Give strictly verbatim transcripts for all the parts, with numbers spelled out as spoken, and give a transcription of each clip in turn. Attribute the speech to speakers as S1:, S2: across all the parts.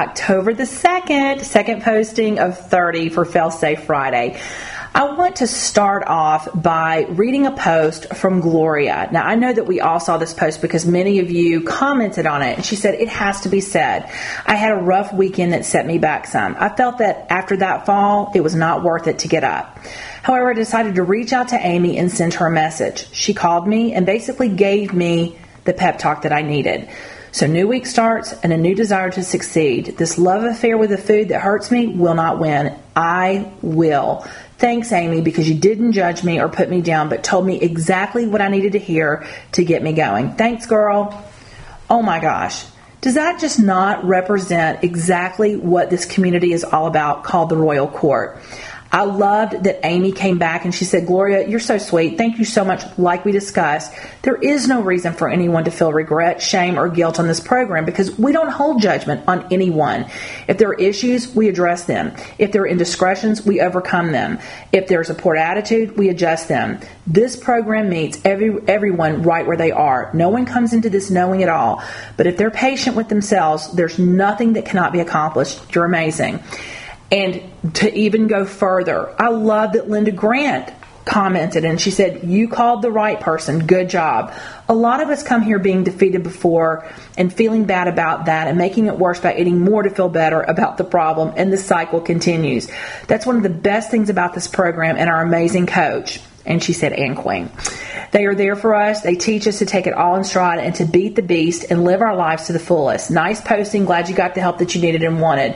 S1: October the second, second posting of thirty for Fail Safe Friday. I want to start off by reading a post from Gloria. Now, I know that we all saw this post because many of you commented on it. And she said, it has to be said. I had a rough weekend that set me back some. I felt that after that fall, it was not worth it to get up. However, I decided to reach out to Amy and send her a message. She called me and basically gave me the pep talk that I needed. So new week starts and a new desire to succeed. This love affair with the food that hurts me will not win. I will. Thanks, Amy, because you didn't judge me or put me down, but told me exactly what I needed to hear to get me going. Thanks, girl. Oh my gosh. Does that just not represent exactly what this community is all about, called the Royal Court? I loved that Amy came back and she said, Gloria, you're so sweet. Thank you so much. Like we discussed, there is no reason for anyone to feel regret, shame, or guilt on this program because we don't hold judgment on anyone. If there are issues, we address them. If there are indiscretions, we overcome them. If there's a poor attitude, we adjust them. This program meets every everyone right where they are. No one comes into this knowing it all. But if they're patient with themselves, there's nothing that cannot be accomplished. You're amazing. And to even go further, I love that Linda Grant commented and she said, you called the right person. Good job. A lot of us come here being defeated before and feeling bad about that and making it worse by eating more to feel better about the problem, and the cycle continues. That's one of the best things about this program and our amazing coach. And she said, and Queen. They are there for us. They teach us to take it all in stride and to beat the beast and live our lives to the fullest. Nice posting. Glad you got the help that you needed and wanted.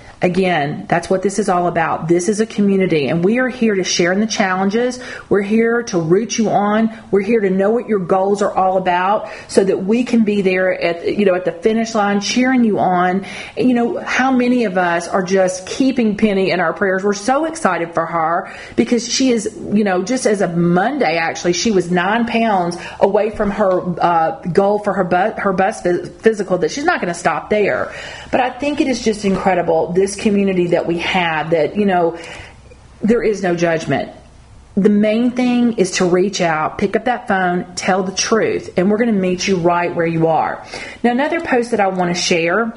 S1: Again, that's what this is all about. This is a community, and we are here to share in the challenges. We're here to root you on. We're here to know what your goals are all about so that we can be there at, you know, at the finish line cheering you on. And, you know, how many of us are just keeping Penny in our prayers? We're so excited for her because she is, you know, just as of Monday, actually, she was nine pounds away from her uh, goal for her, bu- her bus physical, that she's not going to stop there. But I think it is just incredible, this community that we have, that, you know, there is no judgment. The main thing is to reach out, pick up that phone, tell the truth, and we're going to meet you right where you are. Now, another post that I want to share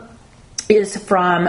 S1: is from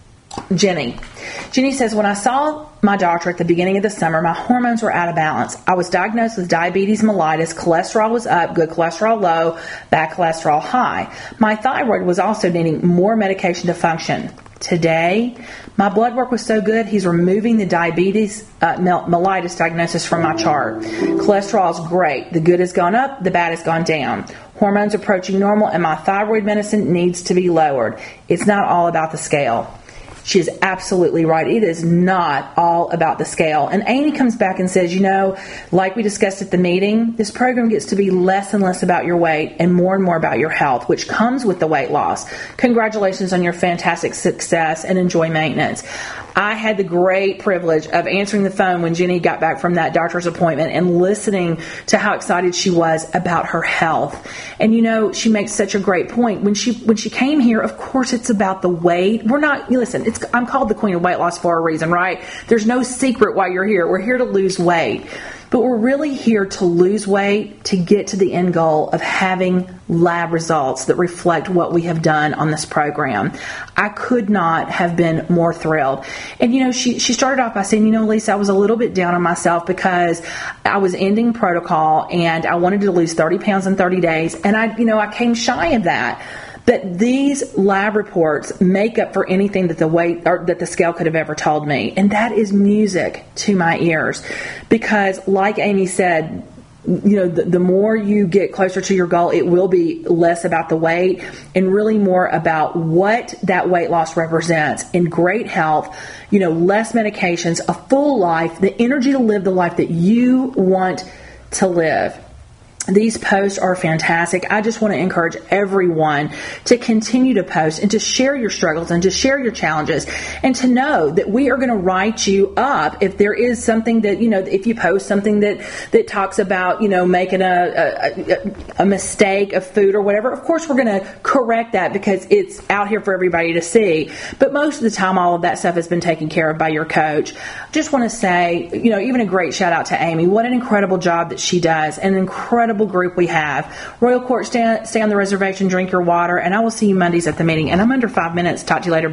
S1: Jenny. Jenny says, when I saw my doctor at the beginning of the summer, my hormones were out of balance. I was diagnosed with diabetes mellitus. Cholesterol was up, good cholesterol low, bad cholesterol high. My thyroid was also needing more medication to function. Today, my blood work was so good, he's removing the diabetes uh, mellitus diagnosis from my chart. Cholesterol is great. The good has gone up, the bad has gone down. Hormones approaching normal, and my thyroid medicine needs to be lowered. It's not all about the scale. She is absolutely right. It is not all about the scale. And Amy comes back and says, you know, like we discussed at the meeting, this program gets to be less and less about your weight and more and more about your health, which comes with the weight loss. Congratulations on your fantastic success and enjoy maintenance. I had the great privilege of answering the phone when Jenny got back from that doctor's appointment and listening to how excited she was about her health. And, you know, she makes such a great point. When she when she came here, of course, it's about the weight. We're not, listen, it's, I'm called the Queen of Weight Loss for a reason, right? There's no secret why you're here. We're here to lose weight. But we're really here to lose weight to get to the end goal of having lab results that reflect what we have done on this program. I could not have been more thrilled. And, you know, she, she started off by saying, you know, Lisa, I was a little bit down on myself because I was ending protocol and I wanted to lose thirty pounds in thirty days. And I, you know, I came shy of that. But these lab reports make up for anything that the weight or that the scale could have ever told me. And that is music to my ears. Because like Amy said, you know, the, the more you get closer to your goal, it will be less about the weight and really more about what that weight loss represents in great health, you know, less medications, a full life, the energy to live the life that you want to live. These posts are fantastic. I just want to encourage everyone to continue to post and to share your struggles and to share your challenges and to know that we are going to write you up if there is something that, you know, if you post something that, that talks about, you know, making a, a, a mistake of food or whatever. Of course, we're going to correct that because it's out here for everybody to see. But most of the time, all of that stuff has been taken care of by your coach. Just want to say, you know, even a great shout out to Amy. What an incredible job that she does, an incredible group we have. Royal Court, stay, stay on the reservation, drink your water, and I will see you Mondays at the meeting. And I'm under five minutes. Talk to you later.